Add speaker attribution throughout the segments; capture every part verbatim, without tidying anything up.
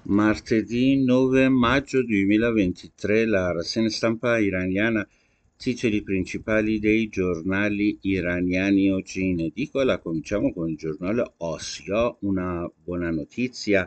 Speaker 1: Martedì nove maggio duemilaventitré, la rassegna stampa iraniana, titoli principali dei giornali iraniani oggi in edicola. Cominciamo con il giornale Ossia, una buona notizia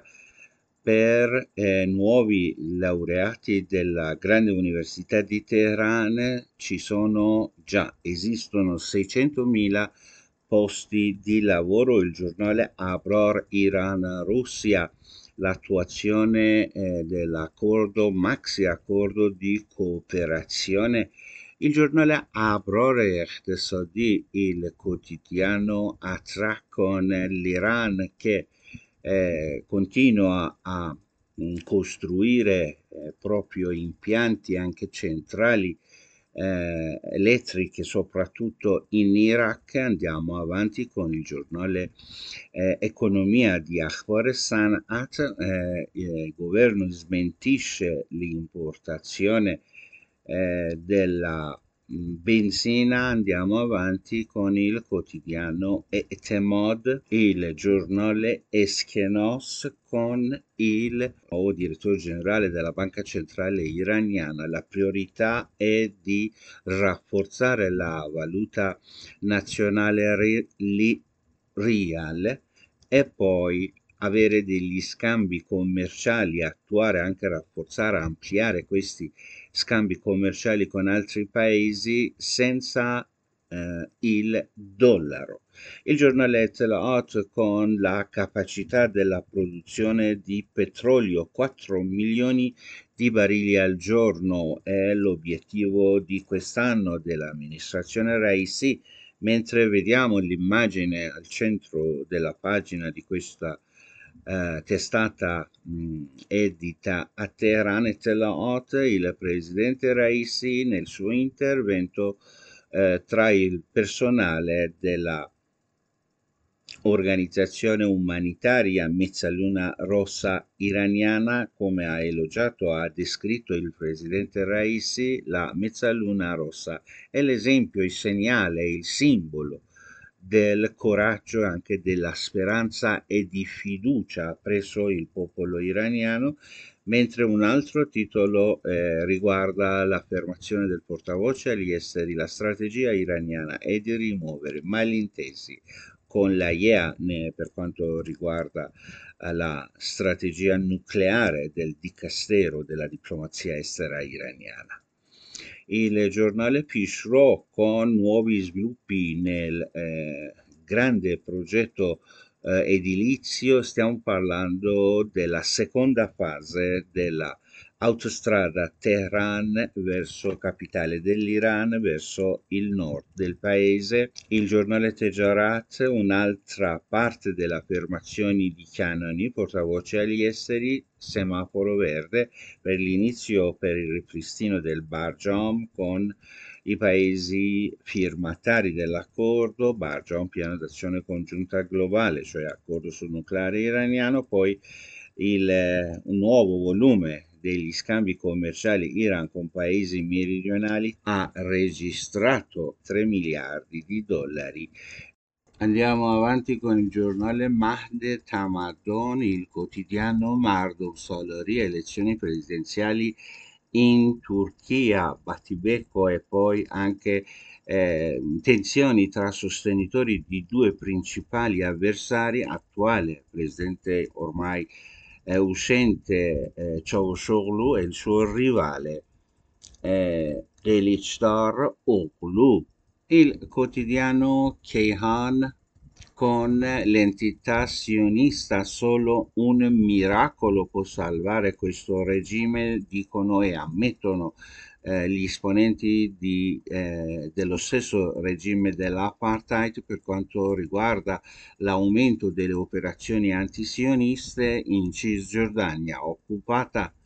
Speaker 1: per eh, nuovi laureati della grande università di Teheran. Ci sono già, esistono seicentomila posti di lavoro. Il giornale Abror Iran-Russia, l'attuazione eh, dell'accordo, maxi accordo di cooperazione. Il giornale Abror Eqtasadi, il quotidiano a track con l'Iran che eh, continua a mh, costruire eh, proprio impianti anche centrali eh, elettriche, soprattutto in Iraq. Andiamo avanti con il giornale eh, Economia di Akhbar Sanat. Eh, il governo smentisce l'importazione eh, della mh, benzina. Andiamo avanti con il quotidiano Etemod, il giornale Eskenos, con il nuovo direttore generale della Banca Centrale Iraniana. La priorità è di rafforzare la valuta nazionale ri- li- rial e poi avere degli scambi commerciali, attuare, anche rafforzare, ampliare questi scambi commerciali con altri paesi senza eh, il dollaro. Il giornale Tel Hot con la capacità della produzione di petrolio, quattro milioni di barili al giorno è l'obiettivo di quest'anno dell'amministrazione Raisi, mentre vediamo l'immagine al centro della pagina di questa eh, testata mh, edita a Teheran e Tel Hot, il presidente Raisi nel suo intervento eh, tra il personale della organizzazione umanitaria Mezzaluna Rossa iraniana. Come ha elogiato, ha descritto il presidente Raisi, la Mezzaluna Rossa è l'esempio, il segnale, il simbolo del coraggio e anche della speranza e di fiducia presso il popolo iraniano, mentre un altro titolo eh, riguarda l'affermazione del portavoce agli esteri: la strategia iraniana è di rimuovere malintesi con la I E A per quanto riguarda eh, la strategia nucleare del Dicastero della diplomazia estera iraniana. Il giornale Pishro con nuovi sviluppi nel eh, grande progetto eh, edilizio. Stiamo parlando della seconda fase della autostrada Teheran verso capitale dell'Iran, verso il nord del paese. Il giornale Tejarat, un'altra parte delle affermazioni di Canoni, portavoce agli esteri: semaforo verde per l'inizio, per il ripristino del Barjom con i paesi firmatari dell'accordo. Barjom, piano d'azione congiunta globale, cioè accordo sul nucleare iraniano. Poi il, eh, un nuovo volume degli scambi commerciali Iran con paesi meridionali ha registrato tre miliardi di dollari. Andiamo avanti con il giornale Mahde Tamadon, il quotidiano Marduk Solori, elezioni presidenziali in Turchia, battibecco e poi anche eh, tensioni tra sostenitori di due principali avversari: attuale presidente ormai eh, uscente eh, Cavusoglu e il suo rivale eh, Elichdar Oglu. Il quotidiano Keihan con l'entità sionista: solo un miracolo può salvare questo regime, dicono e ammettono eh, gli esponenti di, eh, dello stesso regime dell'apartheid per quanto riguarda l'aumento delle operazioni antisioniste in Cisgiordania, occupata